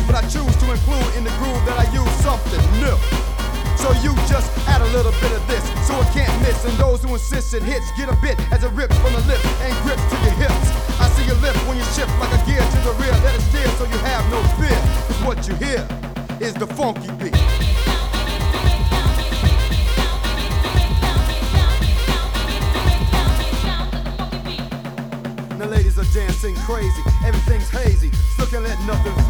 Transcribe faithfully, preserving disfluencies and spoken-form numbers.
but I choose to include in the groove that I use something new. So you just add a little bit of this, so it can't miss. And those who insist it hits, get a bit as it rips from the lips and grips to your hips. I see your lift when you shift like a gear to the rear. Let it steer so you have no fear. Cause what you hear is the funky beat. Now ladies are dancing crazy, everything's hazy, still can't let nothing